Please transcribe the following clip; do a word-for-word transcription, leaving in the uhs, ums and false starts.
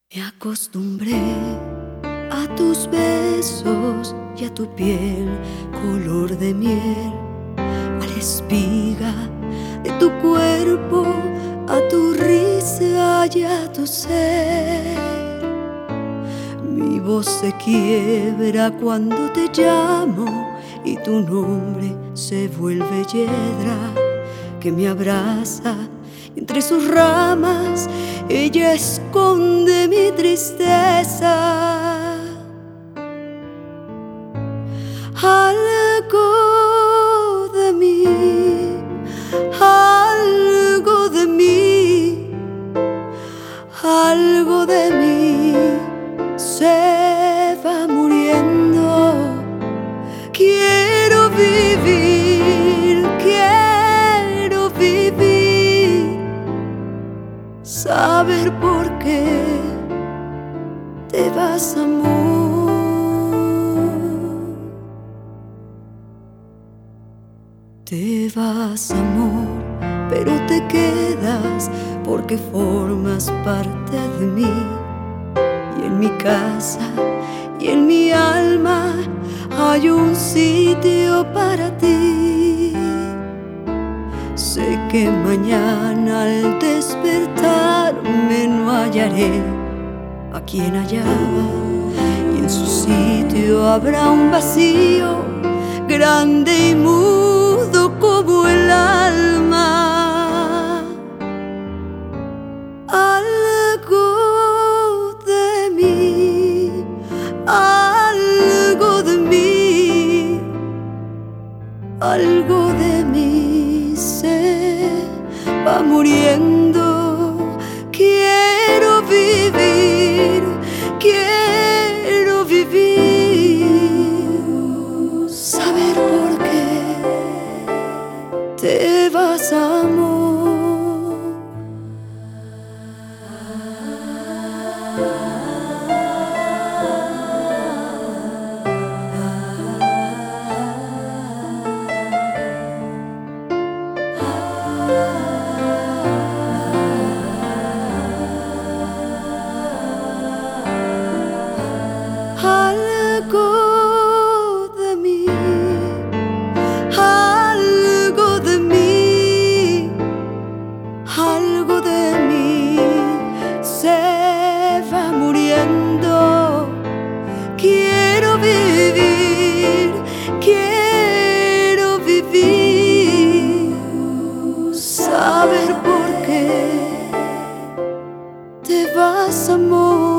Me acostumbré a tus besos y a tu piel color de miel, a la espiga de tu cuerpo, a tu risa y a tu ser. Mi voz se quiebra cuando te llamo y tu nombre se vuelve hiedra que me abraza. Entre sus ramas ella esconde mi tristeza. Algo de mí, algo de mí, algo de mí se va muriendo. Quiero vivir, quiero vivir, saber por qué te vas, amor. Te vas, amor, pero te quedas porque formas parte de mí. Y en mi casa y en mi alma hay un sitio para ti. Sé que mañana al despertarme no hallaré a quien hallaba, y en su sitio habrá un vacío grande y mudo como el alma. Algo de mí, algo de mí, algo de mí se va muriendo. Quiero vivir, quiero vivir, saber por qué te vas, amor. Algo de mí, algo de mí, algo de mí se va muriendo. Quiero vivir, quiero vivir, saber por qué te vas, amor.